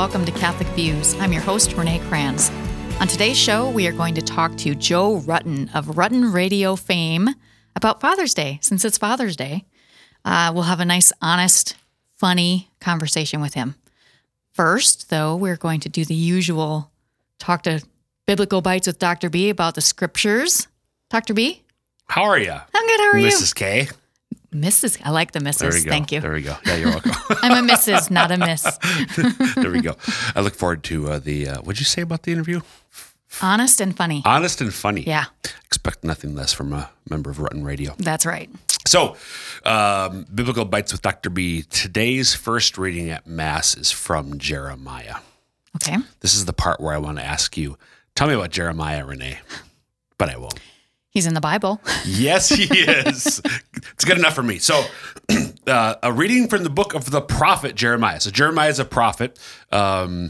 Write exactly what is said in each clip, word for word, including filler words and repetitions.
welcome to Catholic Views. I'm your host, Renee Kranz. On today's show, we are going to talk to Joe Rutten of Rutten Radio fame about Father's Day, since it's Father's Day. Uh, we'll have a nice, honest, funny conversation with him. First, though, we're going to do the usual talk to Biblical Bites with Doctor B about the scriptures. Doctor B? How are you? I'm good. How are you? Missus K. Missus I like the Missus There we go. Thank you. There we go. Yeah, you're welcome. I'm a Missus, not a Miss. There we go. I look forward to uh, the, uh, what'd you say about the interview? Honest and funny. Honest and funny. Yeah. Expect nothing less from a member of Rutten Radio. That's right. So, um, Biblical Bites with Doctor B. Today's first reading at Mass is from Jeremiah. Okay. This is the part where I want to ask you, tell me about Jeremiah, Renee. But I won't. He's in the Bible. Yes, he is. It's good enough for me. So, uh, a reading from the book of the prophet Jeremiah. So, Jeremiah is a prophet um,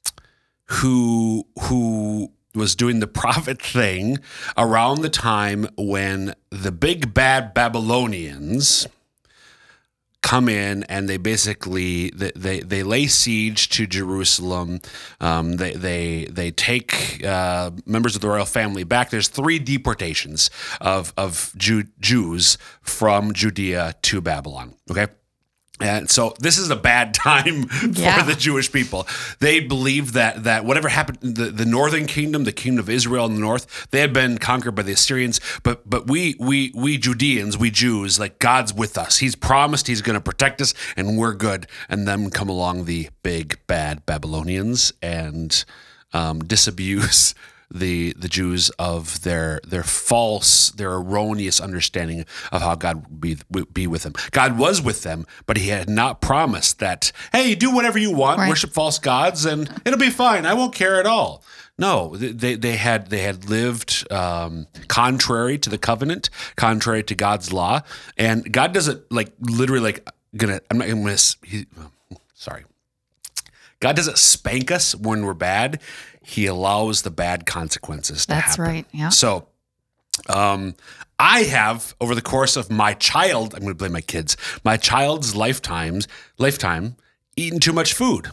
who who was doing the prophet thing around the time when the big bad Babylonians come in and they basically they they, they lay siege to Jerusalem. Um, they they they take uh, members of the royal family back. There's three deportations of of Jew, Jews from Judea to Babylon. Okay. And so this is a bad time Yeah. for the Jewish people. They believed that that whatever happened, the, the northern kingdom, the kingdom of Israel in the north, they had been conquered by the Assyrians. But but we we we Judeans, we Jews, like God's with us. He's promised He's going to protect us, and we're good. And then come along the big bad Babylonians and um, disabuse the the Jews of their their false, their erroneous understanding of how God would be, would be with them. God was with them, but He had not promised that, hey, do whatever you want, Right. worship false gods, and it'll be fine. I won't care at all. No, they they had they had lived um, contrary to the covenant, contrary to God's law, and God doesn't like literally like gonna. I'm not gonna. He, sorry. God doesn't spank us when we're bad. He allows the bad consequences to That's happen. right. Yeah. So, um, I have over the course of my child, I'm going to blame my kids, my child's lifetimes, lifetime, eaten too much food.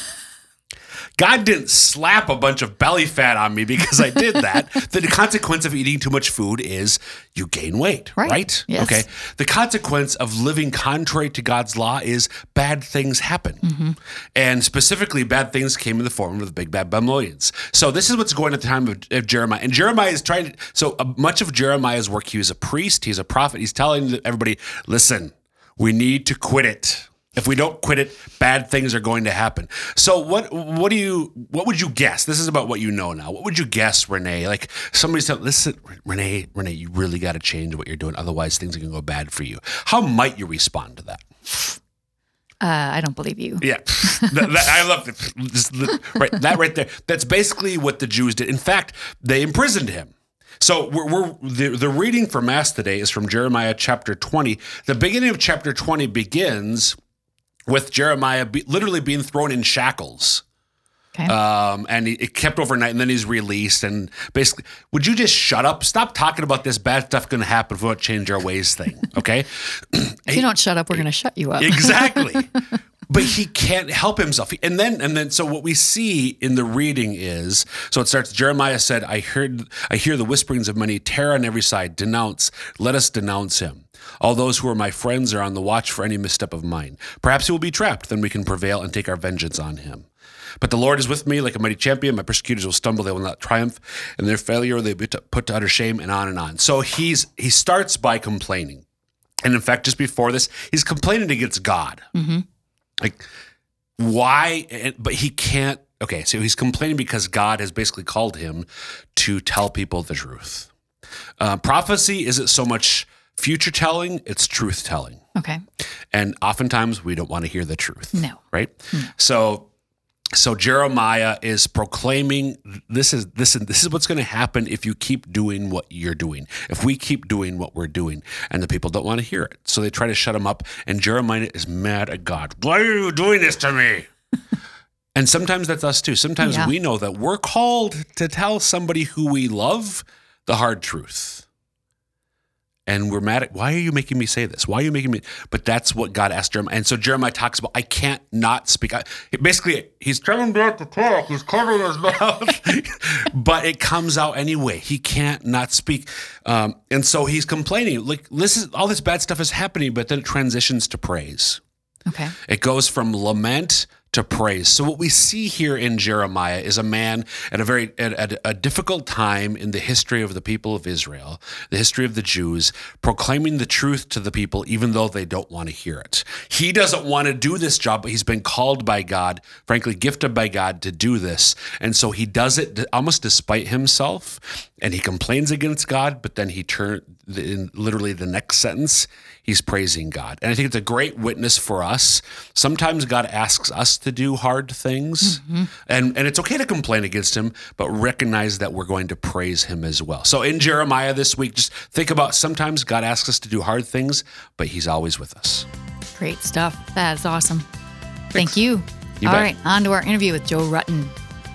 God didn't slap a bunch of belly fat on me because I did that. The consequence of eating too much food is you gain weight, Right. right? Yes. Okay. The consequence of living contrary to God's law is bad things happen. Mm-hmm. And specifically, bad things came in the form of the big bad Babylonians. So this is what's going on at the time of, of Jeremiah. And Jeremiah is trying to, so uh, much of Jeremiah's work, he was a priest, he's a prophet. He's telling everybody, listen, we need to quit it. If we don't quit it, bad things are going to happen. So what what do you what would you guess? This is about what you know now. What would you guess, Renee? Like somebody said, listen, Renee, Renee, you really got to change what you're doing. Otherwise, things are going to go bad for you. How might you respond to that? Uh, I don't believe you. Yeah, that, that, I love it. Just the- right, that right there. That's basically what the Jews did. In fact, they imprisoned him. So we're, we're the, the reading for Mass today is from Jeremiah chapter twenty. The beginning of chapter twenty begins with Jeremiah be, literally being thrown in shackles. Okay. Um, and he, it kept overnight, and then he's released. And basically, would you just shut up? Stop talking about this bad stuff going to happen if we don't change our ways thing, okay? If you don't shut up, we're going to shut you up. Exactly. But he can't help himself. And then, and then, so what we see in the reading is, so it starts, Jeremiah said, I heard, I hear the whisperings of many, terror on every side, denounce, let us denounce him. All those who are my friends are on the watch for any misstep of mine. Perhaps he will be trapped, then we can prevail and take our vengeance on him. But the Lord is with me like a mighty champion. My persecutors will stumble, they will not triumph. And their failure they will be put to utter shame, and on and on. So he's he starts by complaining. And in fact, just before this, he's complaining against God. Mm-hmm. Like, why? But he can't. Okay, so he's complaining because God has basically called him to tell people the truth. Uh, prophecy isn't so much future telling, it's truth telling. Okay. And oftentimes we don't want to hear the truth. No. Right? No. So so Jeremiah is proclaiming this is this is this is what's going to happen if you keep doing what you're doing. If we keep doing what we're doing, and the people don't want to hear it. So they try to shut him up, and Jeremiah is mad at God. Why are you doing this to me? And sometimes that's us too. Sometimes Yeah. we know that we're called to tell somebody who we love the hard truth. And we're mad at, why are you making me say this? Why are you making me? But that's what God asked Jeremiah. And so Jeremiah talks about, I can't not speak. I, basically, he's trying not to talk. He's covering his mouth. But it comes out anyway. He can't not speak. Um, and so he's complaining. Like, listen, all this bad stuff is happening, but then it transitions to praise. Okay. It goes from lament to praise. So what we see here in Jeremiah is a man at a very at, at a difficult time in the history of the people of Israel, the history of the Jews, proclaiming the truth to the people, even though they don't want to hear it. He doesn't want to do this job, but he's been called by God, frankly, gifted by God to do this. And so he does it almost despite himself, and he complains against God, but then he turns, in literally the next sentence, he's praising God. And I think it's a great witness for us. Sometimes God asks us to do hard things, mm-hmm. and, and it's okay to complain against him, but recognize that we're going to praise him as well. So in Jeremiah this week, just think about sometimes God asks us to do hard things, but he's always with us. Great stuff. That is awesome. Thank you. You All bet. right, on to our interview with Joe Rutten.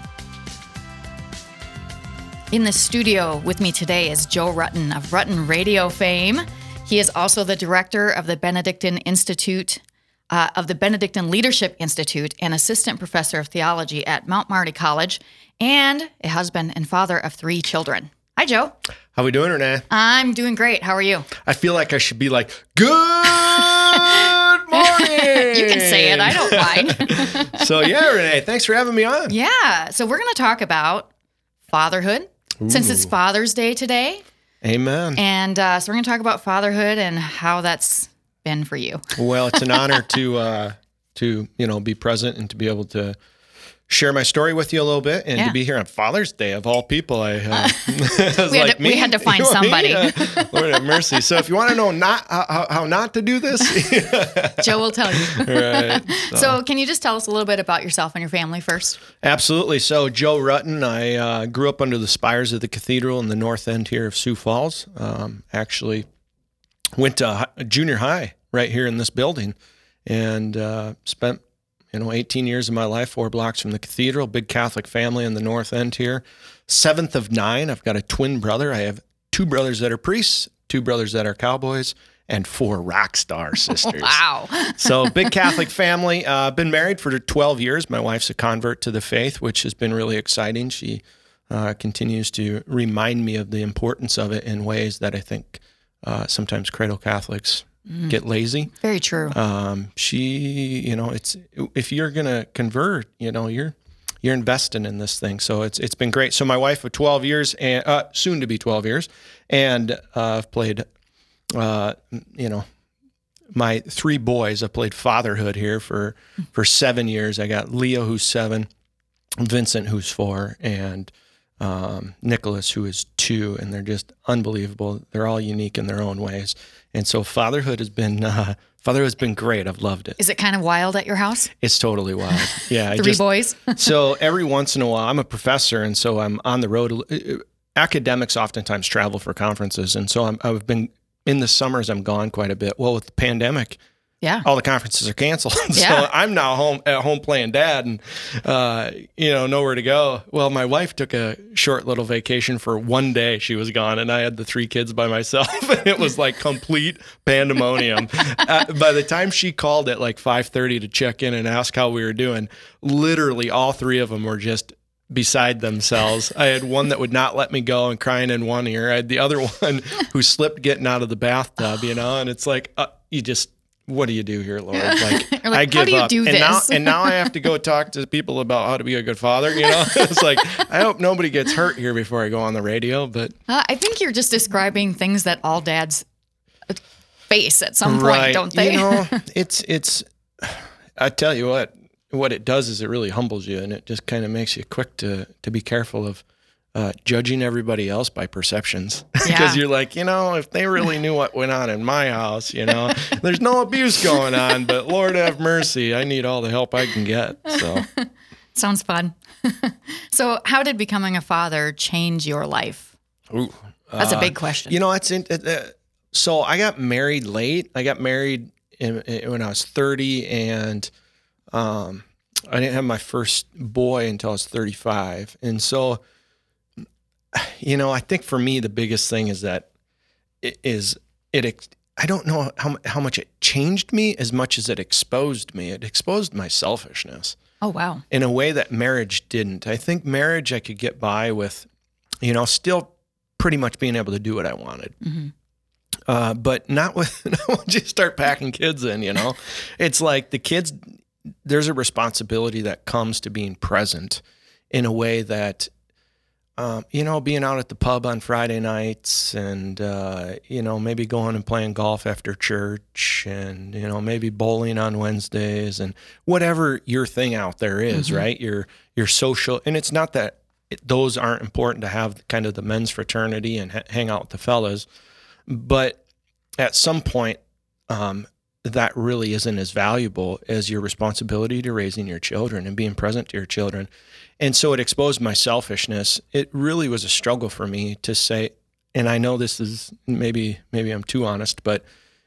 In the studio with me today is Joe Rutten of Rutten Radio fame. He is also the director of the Benedictine Institute, uh, of the Benedictine Leadership Institute, and assistant professor of theology at Mount Marty College, and a husband and father of three children. Hi, Joe. How we doing, Renee? I'm doing great. How are you? I feel like I should be like, good morning. You can say it. I don't mind. So yeah, Renee, thanks for having me on. Yeah. So we're going to talk about fatherhood. Ooh. Since it's Father's Day today. Amen. And uh, so we're going to talk about fatherhood and how that's been for you. Well, it's an honor to uh, to you know be present and to be able to share my story with you a little bit, and Yeah. to be here on Father's Day of all people. I uh, was We had like, to- we me? had to find You know me? somebody. Uh, Lord have mercy. So if you want to know not how, how not to do this, Joe will tell you. right? So can you just tell us a little bit about yourself and your family first? Absolutely. So Joe Rutten, I uh, grew up under the spires of the cathedral in the north end here of Sioux Falls. Um, actually went to hi- junior high right here in this building, and uh, spent you know eighteen years of my life four blocks from the cathedral. Big Catholic family in the north end here. Seventh of nine. I've got a twin brother. I have two brothers that are priests, two brothers that are cowboys, and four rock star sisters. Wow. So big Catholic family. Uh, been married for twelve years. My wife's a convert to the faith, which has been really exciting. She uh, continues to remind me of the importance of it in ways that I think uh, sometimes cradle Catholics mm. get lazy. Very true. Um, she, you know, it's if you're gonna convert, you know, you're you're investing in this thing. So it's it's been great. So my wife for twelve years, and uh, soon to be twelve years, and uh, I've played. Uh, you know, my three boys, I played fatherhood here for, for seven years. I got Leo, who's seven, Vincent, who's four, and um, Nicholas, who is two, and they're just unbelievable. They're all unique in their own ways. And so fatherhood has been, uh, fatherhood has been great. I've loved it. Is it kind of wild at your house? It's totally wild. Yeah. I Three just, boys? So every once in a while, I'm a professor, and so I'm on the road. Academics oftentimes travel for conferences, and so I'm, I've been, in the summers, I'm gone quite a bit. Well, with the pandemic, Yeah. all the conferences are canceled. So Yeah. I'm now home at home playing dad, and uh, you know, nowhere to go. Well, my wife took a short little vacation for one day. She was gone, and I had the three kids by myself. And it was like complete pandemonium. uh, by the time she called at like five thirty to check in and ask how we were doing, literally all three of them were just beside themselves. I had one that would not let me go and crying in one ear. I had the other one who slipped getting out of the bathtub, you know, and it's like, uh, you just, what do you do here, Lord? Like, like, I give how do you up. do and this? now, and now I have to go talk to people about how to be a good father, you know? It's like, I hope nobody gets hurt here before I go on the radio, but. Uh, I think you're just describing things that all dads face at some point, Right. don't they? You know, it's, it's, I tell you what, what it does is it really humbles you, and it just kind of makes you quick to, to be careful of uh, judging everybody else by perceptions. Because Yeah. you're like, you know, if they really knew what went on in my house, you know, there's no abuse going on, but Lord have mercy, I need all the help I can get. So Sounds fun. So how did becoming a father change your life? Ooh, That's uh, a big question. You know, it's in, uh, so I got married late. I got married in, in, when I was thirty, and um, I didn't have my first boy until I was thirty-five. And so, you know, I think for me, the biggest thing is that it is it, ex- I don't know how, how much it changed me as much as it exposed me. It exposed my selfishness. Oh, wow. In a way that marriage didn't. I think marriage I could get by with, you know, still pretty much being able to do what I wanted. Mm-hmm. Uh, but not with, not once you start packing kids in, you know. It's like the kids, there's a responsibility that comes to being present in a way that, um, you know, being out at the pub on Friday nights and, uh, you know, maybe going and playing golf after church and, you know, maybe bowling on Wednesdays and whatever your thing out there is, mm-hmm. right? Your, your social, and it's not that it, those aren't important to have kind of the men's fraternity and ha- hang out with the fellas, but at some point, um, that really isn't as valuable as your responsibility to raising your children and being present to your children. And so it exposed my selfishness. It really was a struggle for me to say, and I know this is maybe, maybe I'm too honest, but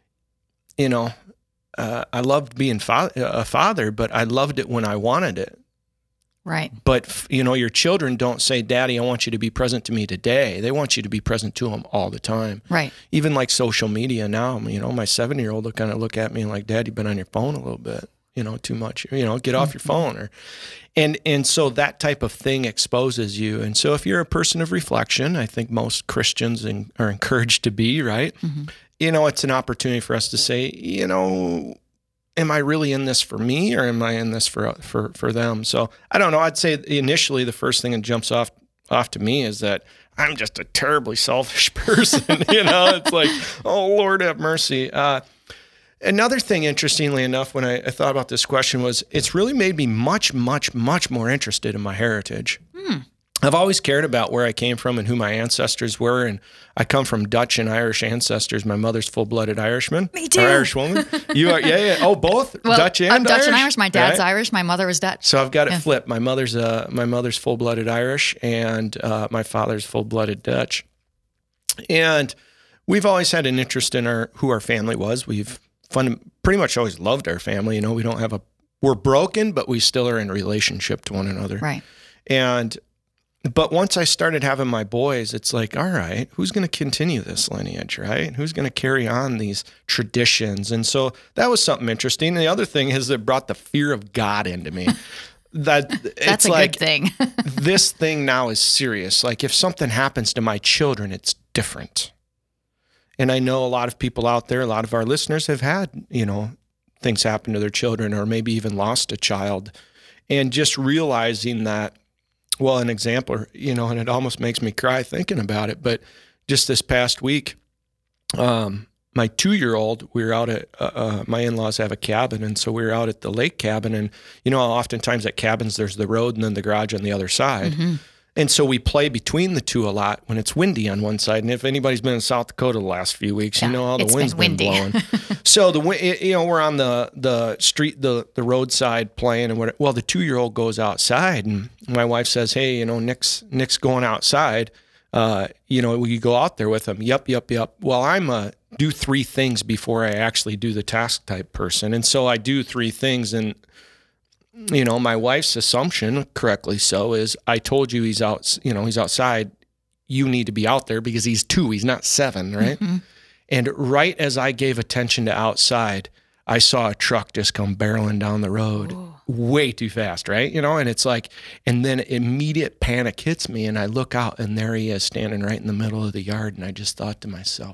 you know, uh, I loved being fa- a father, but I loved it when I wanted it. Right. But, you know, your children don't say, Daddy, I want you to be present to me today. They want you to be present to them all the time. Right. Even like social media now, you know, my seven-year-old will kind of look at me like, Dad, you've been on your phone a little bit, you know, too much, you know, get off mm-hmm. your phone. Or, and, and so that type of thing exposes you. And so if you're a person of reflection, I think most Christians in, are encouraged to be, right? Mm-hmm. You know, it's an opportunity for us to say, you know, am I really in this for me or am I in this for for for them? So I don't know. I'd say initially the first thing that jumps off off to me is that I'm just a terribly selfish person. You know, it's like, oh, Lord have mercy. Uh, another thing, interestingly enough, when I, I thought about this question was it's really made me much, much, much more interested in my heritage. Hmm. I've always cared about where I came from and who my ancestors were, and I come from Dutch and Irish ancestors. My mother's full-blooded Irishman. Me too. Or Irish woman. You are, yeah, yeah. Oh, both well, Dutch and I'm Dutch Irish? and Irish. My dad's right? Irish. My mother was Dutch. So I've got it yeah. flipped. My mother's uh, my mother's full-blooded Irish, and uh, my father's full-blooded Dutch. And we've always had an interest in our who our family was. We've fun, pretty much always loved our family. You know, we don't have a we're broken, but we still are in relationship to one another. Right. And But once I started having my boys, it's like, all right, who's going to continue this lineage, right? Who's going to carry on these traditions? And so that was something interesting. And the other thing is it brought the fear of God into me. That That's it's a like, good thing. this thing now is serious. Like if something happens to my children, it's different. And I know a lot of people out there, a lot of our listeners have had, you know, things happen to their children or maybe even lost a child. And just realizing that, well, an example, you know, and it almost makes me cry thinking about it, but just this past week, um, my two-year-old, we were out at, uh, uh, my in-laws have a cabin, and so we were out at the lake cabin, and you know, oftentimes at cabins, there's the road and then the garage on the other side. Mm-hmm. And so we play between the two a lot when it's windy on one side. And if anybody's been in South Dakota the last few weeks, yeah, you know how the wind's been, been blowing. So the you know we're on the the street, the the roadside playing, and what? Well, the two year old goes outside, and my wife says, "Hey, you know, Nick's Nick's going outside. Uh, you know, will you go out there with him?" Yep, yep, yep. Well, I'm a do three things before I actually do the task type person, and so I do three things and. You know, my wife's assumption, correctly so, is I told you he's out, you know, he's outside. You need to be out there because he's two, he's not seven, right? Mm-hmm. And right as I gave attention to outside, I saw a truck just come barreling down the road Ooh. way too fast, right? You know, and it's like, and then immediate panic hits me and I look out and there he is standing right in the middle of the yard. And I just thought to myself,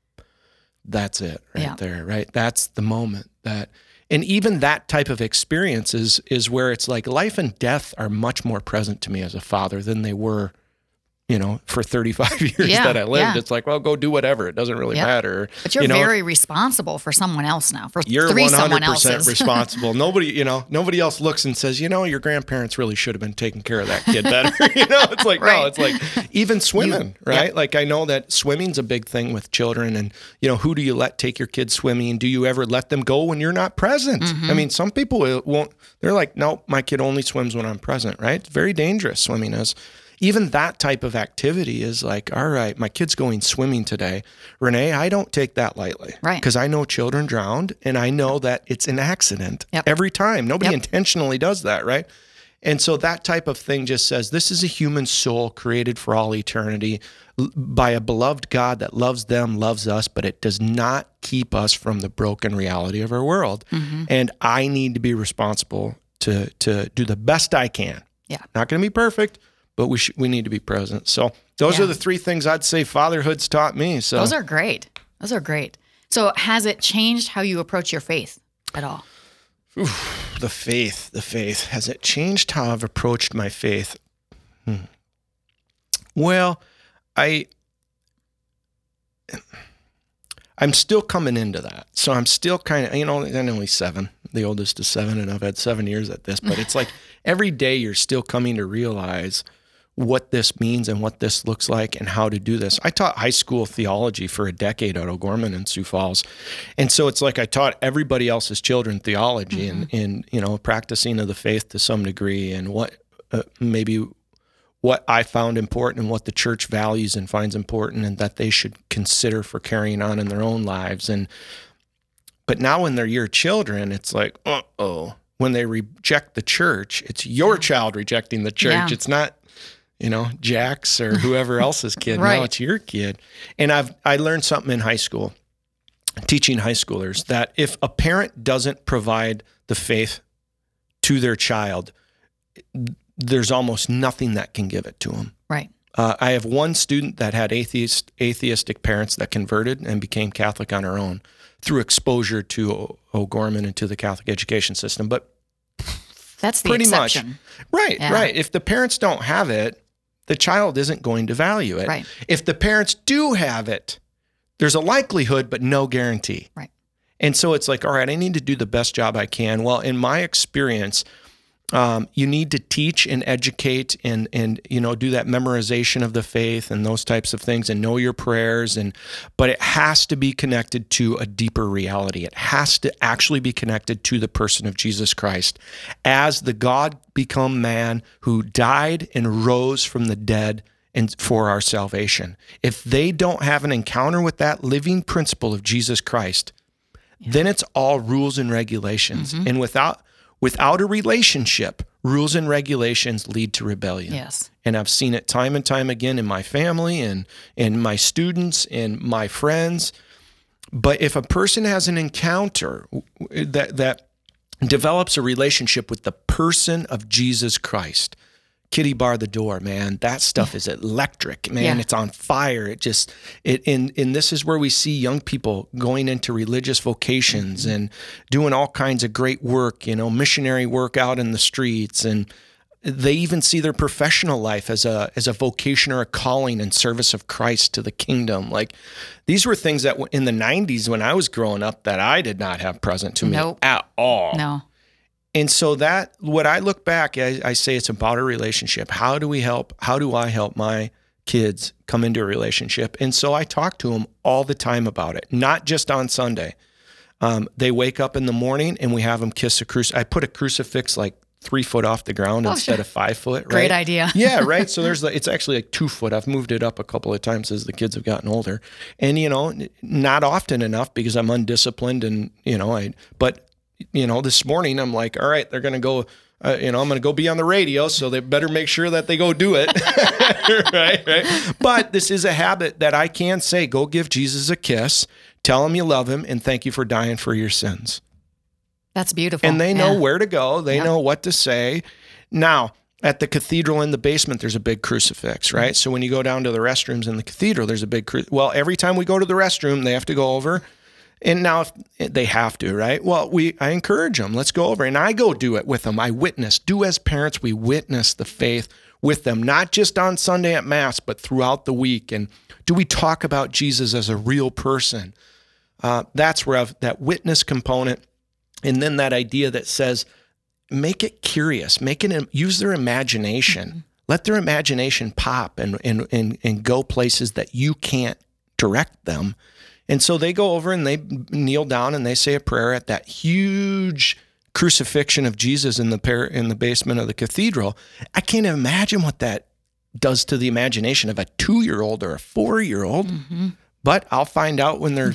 that's it right yeah. there, right? That's the moment that... And even that type of experience is, is where it's like life and death are much more present to me as a father than they were, you know, for thirty-five years yeah, that I lived. Yeah. It's like, well, go do whatever. It doesn't really yep. matter. But you're you know, very responsible for someone else now, for you're three one hundred someone percent else's. responsible. Nobody, you know, nobody else looks and says, you know, your grandparents really should have been taking care of that kid better. you know, it's like, right. no, it's like even swimming, you, right? Yeah. Like I know that swimming's a big thing with children and, you know, who do you let take your kids swimming? Do you ever let them go when you're not present? Mm-hmm. I mean, some people won't, they're like, no, my kid only swims when I'm present, right? It's very dangerous, swimming is. Even that type of activity is like, all right, my kid's going swimming today. Renee, I don't take that lightly. Right. Because I know children drowned and I know that it's an accident yep. every time. Nobody yep. intentionally does that, right? And so that type of thing just says, this is a human soul created for all eternity by a beloved God that loves them, loves us, but it does not keep us from the broken reality of our world. Mm-hmm. And I need to be responsible to to do the best I can. Yeah. Not going to be perfect, but we sh- we need to be present. So those yeah. are the three things I'd say fatherhood's taught me. So those are great. Those are great. So has it changed how you approach your faith at all? Oof, the faith, the faith. Has it changed how I've approached my faith? Hmm. Well, I, I'm still coming into that. So I'm still kind of, you know, I'm only seven. The oldest is seven, and I've had seven years at this. But it's like every day you're still coming to realize what this means and what this looks like and how to do this. I taught high school theology for a decade at O'Gorman in Sioux Falls. And so it's like I taught everybody else's children theology mm-hmm. and, and, you know, practicing of the faith to some degree and what uh, maybe what I found important and what the church values and finds important and that they should consider for carrying on in their own lives. And but now when they're your children, it's like, uh-oh. When they reject the church, it's your child rejecting the church. Yeah. It's not, you know, Jack's or whoever else's kid. Right. Now it's your kid. And I've I learned something in high school, teaching high schoolers, that if a parent doesn't provide the faith to their child, there's almost nothing that can give it to them. Right. Uh, I have one student that had atheist, atheistic parents that converted and became Catholic on her own through exposure to o- O'Gorman and to the Catholic education system. But that's the pretty exception. much. Right, yeah. right. If the parents don't have it, the child isn't going to value it. Right. If the parents do have it, there's a likelihood, but no guarantee. Right. And so it's like, all right, I need to do the best job I can. Well, in my experience, um, you need to teach and educate and, and, you know, do that memorization of the faith and those types of things and know your prayers. And, but it has to be connected to a deeper reality. It has to actually be connected to the person of Jesus Christ as the God become man who died and rose from the dead and for our salvation. If they don't have an encounter with that living principle of Jesus Christ, yeah. then it's all rules and regulations. Mm-hmm. And without without a relationship, rules and regulations lead to rebellion. Yes. And I've seen it time and time again in my family and and my students and my friends. But if a person has an encounter that that develops a relationship with the person of Jesus Christ, Kitty bar the door, man. That stuff is electric, man. Yeah. It's on fire. It just, it, and, and this is where we see young people going into religious vocations mm-hmm. and doing all kinds of great work, you know, missionary work out in the streets. And they even see their professional life as a, as a vocation or a calling in service of Christ to the kingdom. Like these were things that in the nineties when I was growing up that I did not have present to me nope. at all. No. And so that, what I look back, I, I say it's about a relationship. How do we help? How do I help my kids come into a relationship? And so I talk to them all the time about it, not just on Sunday. Um, they wake up in the morning and we have them kiss a crucifix. I put a crucifix like three foot off the ground oh, instead sure. of five foot. Right? Great idea. Yeah, right. So there's the, it's actually like two foot. I've moved it up a couple of times as the kids have gotten older. And, you know, not often enough because I'm undisciplined and, you know, I, but you know, this morning I'm like, all right, they're going to go, uh, you know, I'm going to go be on the radio, so they better make sure that they go do it. right, right. But this is a habit that I can say, go give Jesus a kiss, tell him you love him, and thank you for dying for your sins. That's beautiful. And they know yeah. where to go. They yeah. know what to say. Now, at the cathedral in the basement, there's a big crucifix, right? So when you go down to the restrooms in the cathedral, there's a big cru- Well, every time we go to the restroom, they have to go over. And now if they have to, right? Well, we I encourage them. Let's go over. And I go do it with them. I witness. Do as parents, we witness the faith with them, not just on Sunday at Mass, but throughout the week. And do we talk about Jesus as a real person? Uh, that's where I've, that witness component. And then that idea that says, make it curious, make it, use their imagination. Mm-hmm. Let their imagination pop and, and, and, and go places that you can't direct them. And so they go over and they kneel down and they say a prayer at that huge crucifixion of Jesus in the par- in the basement of the cathedral. I can't imagine what that does to the imagination of a two-year-old or a four-year-old. Mm-hmm. But I'll find out when they're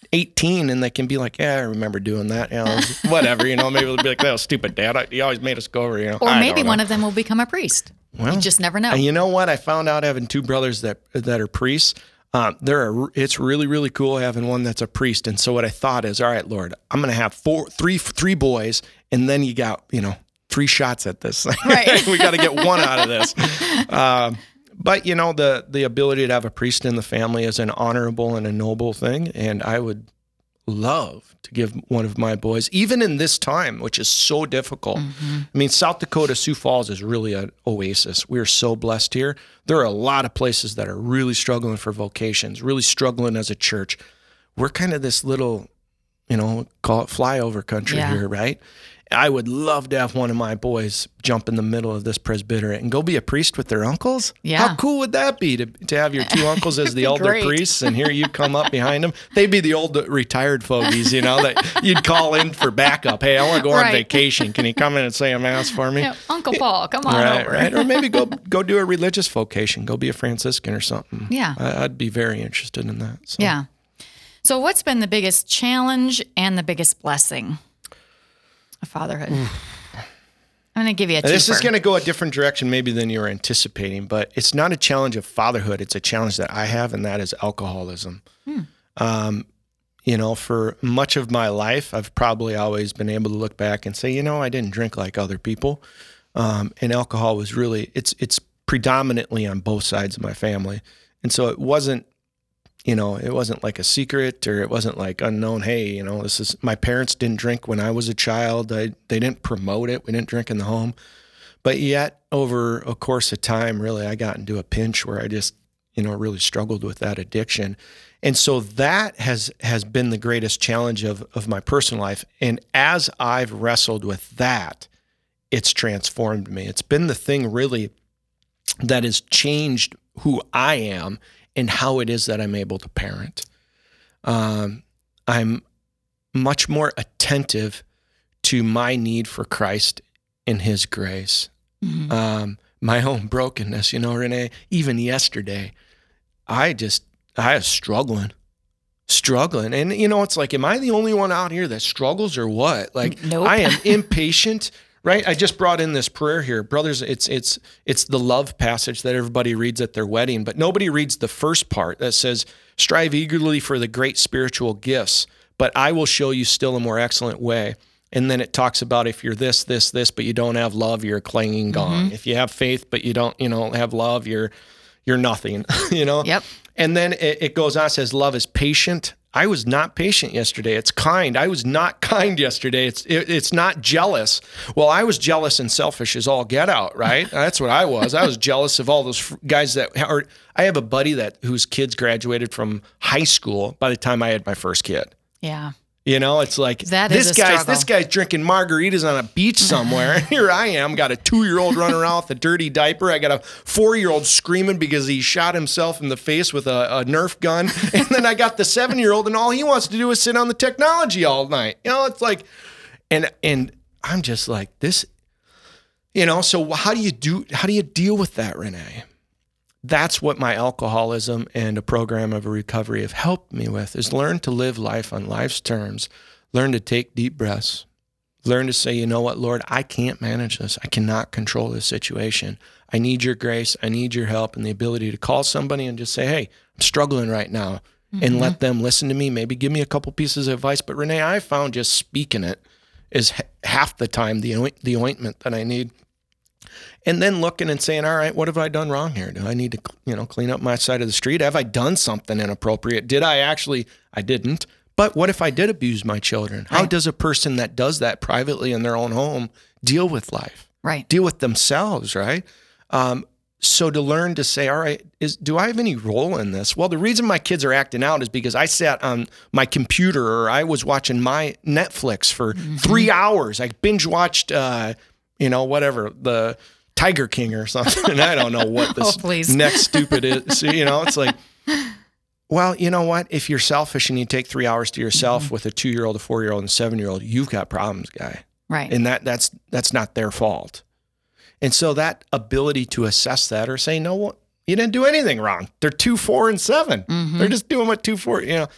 eighteen and they can be like, yeah, I remember doing that. You know, whatever, you know, maybe they'll be like, that was stupid, Dad. I, you always made us go over, you know. Or I maybe don't know. one of them will become a priest. Well, you just never know. And you know what? I found out having two brothers that that are priests. Um, there are. It's really really cool having one that's a priest. And so what I thought is, all right, Lord, I'm going to have four, three, three boys, and then you got you know three shots at this. Right. We got to get one out of this. Um, but you know the the ability to have a priest in the family is an honorable and a noble thing, and I would love to give one of my boys, even in this time, which is so difficult. Mm-hmm. I mean, South Dakota, Sioux Falls is really an oasis. We're so blessed here. There are a lot of places that are really struggling for vocations, really struggling as a church. We're kind of this little, you know, call it flyover country Yeah. here, right? I would love to have one of my boys jump in the middle of this presbyterate and go be a priest with their uncles. Yeah. How cool would that be to, to have your two uncles as the be elder great. priests and here you come up behind them? They'd be the old retired fogies, you know, that you'd call in for backup. Hey, I want to go Right. on vacation. Can you come in and say a mass for me? Yeah, Uncle Paul, come on Right, over. right. Or maybe go go do a religious vocation. Go be a Franciscan or something. Yeah. I, I'd be very interested in that. So. Yeah. So what's been the biggest challenge and the biggest blessing of fatherhood? I'm going to give you a twofer. This is going to go a different direction maybe than you were anticipating, but it's not a challenge of fatherhood. It's a challenge that I have, and that is alcoholism. Hmm. Um, you know, for much of my life, I've probably always been able to look back and say, you know, I didn't drink like other people. Um, and alcohol was really, it's it's predominantly on both sides of my family. And so it wasn't, you know, it wasn't like a secret or it wasn't like unknown. Hey, you know, this is, my parents didn't drink when I was a child. I, they didn't promote it. We didn't drink in the home. But yet over a course of time, really, I got into a pinch where I just, you know, really struggled with that addiction. And so that has, has been the greatest challenge of, of my personal life. And as I've wrestled with that, it's transformed me. It's been the thing really that has changed who I am and how it is that I'm able to parent. Um, I'm much more attentive to my need for Christ and His grace. Mm-hmm. Um, my own brokenness, you know, Renee, even yesterday, I just, I was struggling, struggling. And, you know, it's like, am I the only one out here that struggles or what? Like, Nope. I am impatient. Right? I just brought in this prayer here. Brothers, it's it's it's the love passage that everybody reads at their wedding, but nobody reads the first part that says, strive eagerly for the great spiritual gifts, but I will show you still a more excellent way. And then it talks about if you're this, this, this, but you don't have love, you're a clanging gong. Mm-hmm. If you have faith, but you don't, you know, have love, you're you're nothing, you know? Yep. And then it, it goes on, says love is patient. I was not patient yesterday. It's kind. I was not kind yesterday. It's it, it's not jealous. Well, I was jealous and selfish as all get out, right? That's what I was. I was jealous of all those guys that are, I have a buddy that whose kids graduated from high school by the time I had my first kid. Yeah. You know, it's like That this is a guy's struggle. this guy's drinking margaritas on a beach somewhere. Here I am, got a two-year-old running around with a dirty diaper. I got a four-year-old screaming because he shot himself in the face with a, a Nerf gun. And then I got the seven-year-old, and all he wants to do is sit on the technology all night. You know, it's like, and and I'm just like this. You know, so how do you do? How do you deal with that, Renee? That's what my alcoholism and a program of recovery have helped me with, is learn to live life on life's terms, learn to take deep breaths, learn to say, you know what, Lord, I can't manage this. I cannot control this situation. I need your grace. I need your help, and the ability to call somebody and just say, hey, I'm struggling right now, mm-hmm. and let them listen to me, maybe give me a couple pieces of advice. But Renee, I found just speaking it is half the time the oint- the ointment that I need. And then looking and saying, all right, what have I done wrong here? Do I need to, you know, clean up my side of the street? Have I done something inappropriate? Did I actually, I didn't. But what if I did abuse my children? How Right. does a person that does that privately in their own home deal with life? Right. Deal with themselves, right? Um, so to learn to say, all right, is do I have any role in this? Well, the reason my kids are acting out is because I sat on my computer or I was watching my Netflix for mm-hmm. three hours. I binge watched, uh, you know, whatever, the Tiger King or something. I don't know what this Oh, please. next stupid is. So, you know, it's like, well, you know what? If you're selfish and you take three hours to yourself mm-hmm. with a two-year-old, a four-year-old, and a seven-year-old, you've got problems, guy. Right. And that that's that's not their fault. And so that ability to assess that or say, no, what, you didn't do anything wrong. They're two, four, and seven. Mm-hmm. They're just doing what two, four, you know.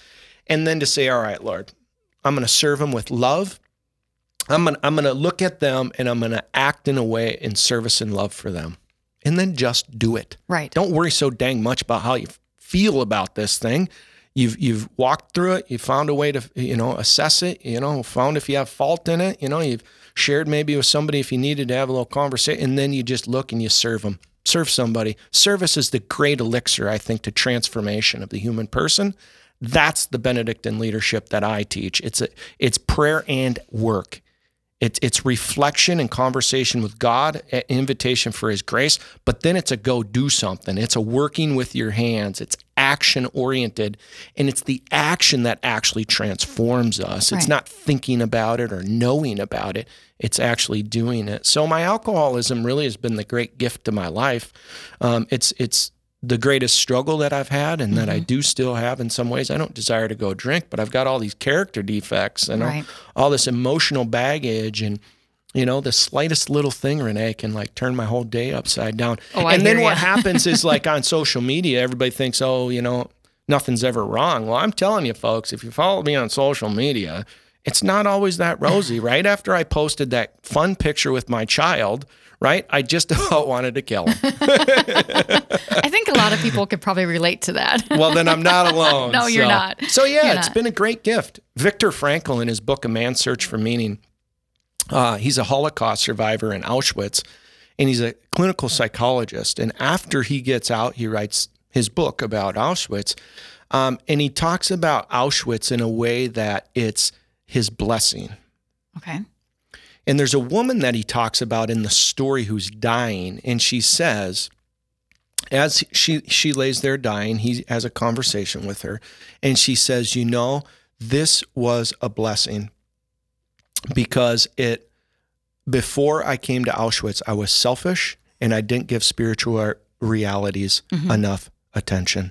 And then to say, all right, Lord, I'm going to serve them with love. I'm going to, I'm going to look at them and I'm going to act in a way in service and love for them. And then just do it. Right. Don't worry so dang much about how you feel about this thing. You've you've walked through it. You found a way to, you know, assess it, you know, found if you have fault in it, you know, you've shared maybe with somebody if you needed to have a little conversation, and then you just look and you serve them. Serve somebody. Service is the great elixir, I think, to transformation of the human person. That's the Benedictine leadership that I teach. It's a, it's prayer and work. It's it's reflection and conversation with God, an invitation for His grace, but then it's a go do something. It's a working with your hands. It's action oriented, and it's the action that actually transforms us. Right. It's not thinking about it or knowing about it. It's actually doing it. So my alcoholism really has been the great gift to my life. Um, it's it's the greatest struggle that I've had and mm-hmm. that I do still have in some ways. I don't desire to go drink, but I've got all these character defects and right. all, all this emotional baggage, and you know, the slightest little thing, Renee, can like turn my whole day upside down. Oh, I and hear then what ya. happens is like on social media, everybody thinks, oh, you know, nothing's ever wrong. Well, I'm telling you folks, if you follow me on social media, it's not always that rosy. Right after I posted that fun picture with my child, right, I just about wanted to kill him. I think a lot of people could probably relate to that. Well, then I'm not alone. No, you're so. not. So yeah, You're it's not. been a great gift. Viktor Frankl, in his book, A Man's Search for Meaning, uh, he's a Holocaust survivor in Auschwitz, and he's a clinical psychologist. And after he gets out, he writes his book about Auschwitz, um, and he talks about Auschwitz in a way that it's his blessing. Okay. And there's a woman that he talks about in the story who's dying, and she says, as she she lays there dying, he has a conversation with her, and she says, you know, this was a blessing because it, before I came to Auschwitz, I was selfish and I didn't give spiritual realities mm-hmm. enough attention.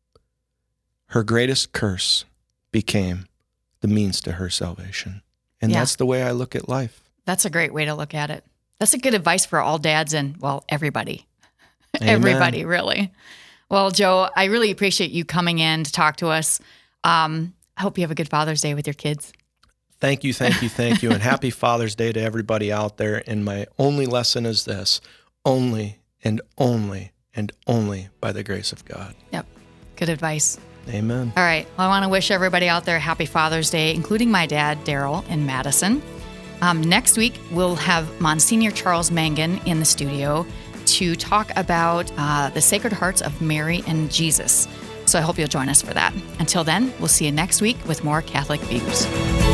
Her greatest curse became the means to her salvation. And yeah. that's the way I look at life. That's a great way to look at it. That's a good advice for all dads and, well, everybody. Amen. Everybody, really. Well, Joe, I really appreciate you coming in to talk to us. Um, I hope you have a good Father's Day with your kids. Thank you, thank you, thank you. And happy Father's Day to everybody out there. And my only lesson is this: only and only and only by the grace of God. Yep. Good advice. Amen. All right. Well, I want to wish everybody out there happy Father's Day, including my dad, Daryl, in Madison. Um, next week, we'll have Monsignor Charles Mangan in the studio to talk about uh, the Sacred Hearts of Mary and Jesus. So I hope you'll join us for that. Until then, we'll see you next week with more Catholic Views.